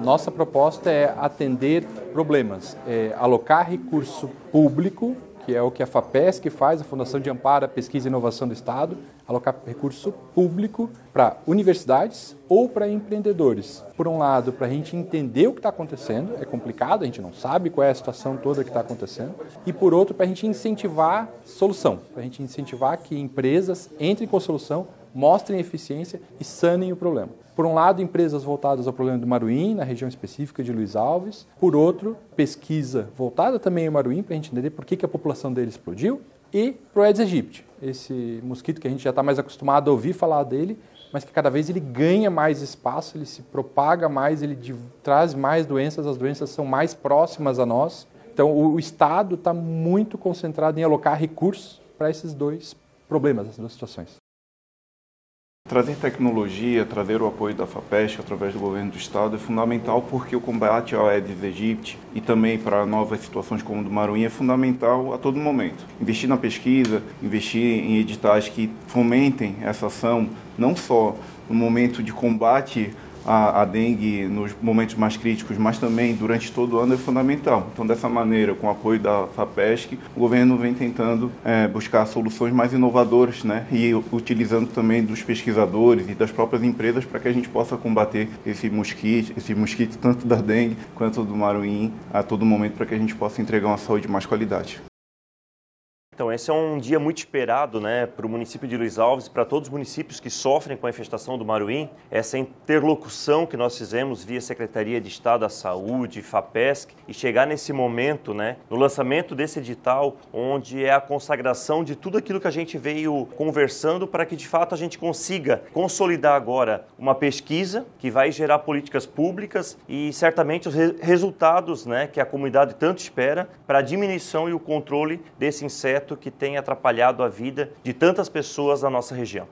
Nossa proposta é atender problemas, alocar recurso público, que é o que a FAPESC faz, a Fundação de Amparo à Pesquisa e Inovação do Estado, alocar recurso público para universidades ou para empreendedores. Por um lado, para a gente entender o que está acontecendo, é complicado, a gente não sabe qual é a situação toda que está acontecendo, e por outro, para a gente incentivar solução, para a gente incentivar que empresas entrem com solução, mostrem eficiência e sanem o problema. Por um lado, empresas voltadas ao problema do Maruim, na região específica de Luiz Alves. Por outro, pesquisa voltada também ao Maruim, para a gente entender por que a população dele explodiu. E para o Aedes aegypti, esse mosquito que a gente já está mais acostumado a ouvir falar dele, mas que cada vez ele ganha mais espaço, ele se propaga mais, ele traz mais doenças, as doenças são mais próximas a nós. Então, o Estado está muito concentrado em alocar recursos para esses dois problemas, essas duas situações. Trazer tecnologia, trazer o apoio da FAPESC através do governo do estado é fundamental porque o combate ao Aedes aegypti e também para novas situações como o do Maruim é fundamental a todo momento. Investir na pesquisa, investir em editais que fomentem essa ação, não só no momento de combate à dengue nos momentos mais críticos, mas também durante todo o ano é fundamental. Então, dessa maneira, com o apoio da FAPESC, o governo vem tentando buscar soluções mais inovadoras, né? E utilizando também dos pesquisadores e das próprias empresas para que a gente possa combater esse mosquito tanto da dengue quanto do Maruim a todo momento para que a gente possa entregar uma saúde de mais qualidade. Então, esse é um dia muito esperado, né, para o município de Luiz Alves e para todos os municípios que sofrem com a infestação do Maruim. Essa interlocução que nós fizemos via Secretaria de Estado da Saúde, FAPESC, e chegar nesse momento, né, no lançamento desse edital, onde é a consagração de tudo aquilo que a gente veio conversando para que, de fato, a gente consiga consolidar agora uma pesquisa que vai gerar políticas públicas e, certamente, os resultados, né, que a comunidade tanto espera para a diminuição e o controle desse inseto que tem atrapalhado a vida de tantas pessoas da nossa região.